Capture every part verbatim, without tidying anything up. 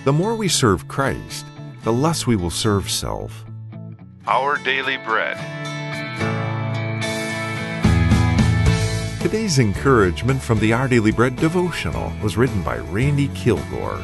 The more we serve Christ, the less we will serve self. Our Daily Bread. Today's encouragement from the Our Daily Bread devotional was written by Randy Kilgore.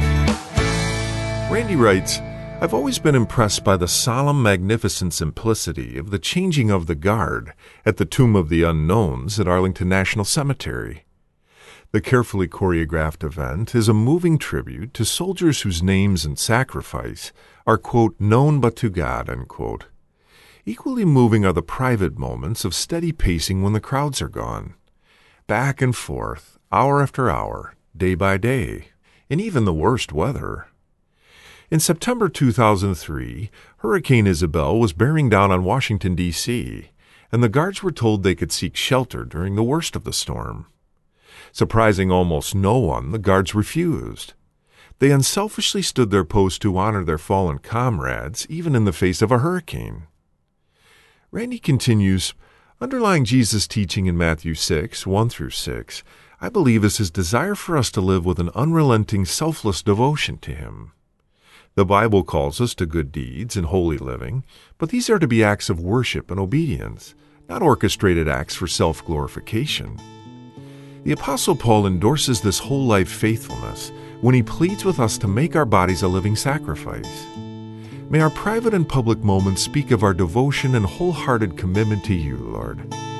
Randy writes, I've always been impressed by the solemn, magnificent simplicity of the changing of the guard at the Tomb of the Unknowns at Arlington National Cemetery. The carefully choreographed event is a moving tribute to soldiers whose names and sacrifice are, quote, known but to God, unquote. Equally moving are the private moments of steady pacing when the crowds are gone. Back and forth, hour after hour, day by day, in even the worst weather. In September two thousand three, Hurricane Isabel was bearing down on Washington, D C, and the guards were told they could seek shelter during the worst of the storm. Surprising almost no one, the guards refused. They unselfishly stood their post to honor their fallen comrades, even in the face of a hurricane. Randy continues, underlying Jesus' teaching in Matthew six, one through six, I believe is his desire for us to live with an unrelenting, selfless devotion to him. The Bible calls us to good deeds and holy living, but these are to be acts of worship and obedience, not orchestrated acts for self-glorification. The Apostle Paul endorses this whole-life faithfulness when he pleads with us to make our bodies a living sacrifice. May our private and public moments speak of our devotion and wholehearted commitment to you, Lord.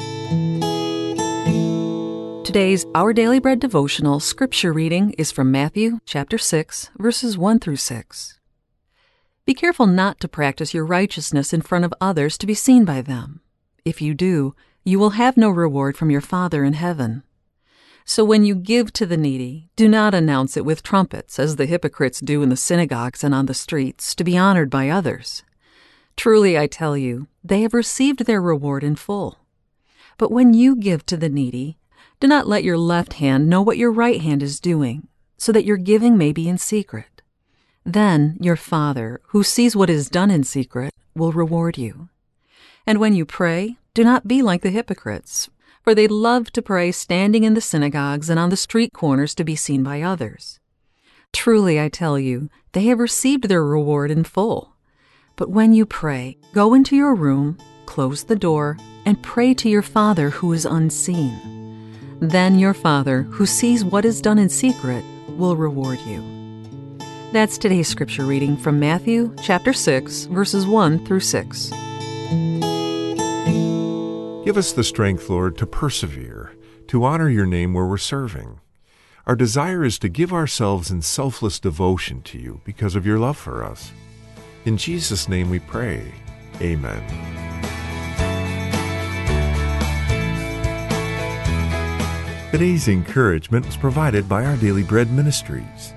Today's Our Daily Bread devotional scripture reading is from Matthew chapter six, verses one through six. Be careful not to practice your righteousness in front of others to be seen by them. If you do, you will have no reward from your Father in heaven. So when you give to the needy, do not announce it with trumpets, as the hypocrites do in the synagogues and on the streets, to be honored by others. Truly, I tell you, they have received their reward in full. But when you give to the needy, do not let your left hand know what your right hand is doing, so that your giving may be in secret. Then your Father, who sees what is done in secret, will reward you. And when you pray, do not be like the hypocrites, for they love to pray standing in the synagogues and on the street corners to be seen by others. Truly, I tell you, they have received their reward in full. But when you pray, go into your room, close the door, and pray to your Father who is unseen. Then your Father, who sees what is done in secret, will reward you. That's today's scripture reading from Matthew chapter six, verses one through six. Give us the strength, Lord, to persevere, to honor your name where we're serving. Our desire is to give ourselves in selfless devotion to you because of your love for us. In Jesus' name we pray. Amen. Today's encouragement was provided by Our Daily Bread Ministries.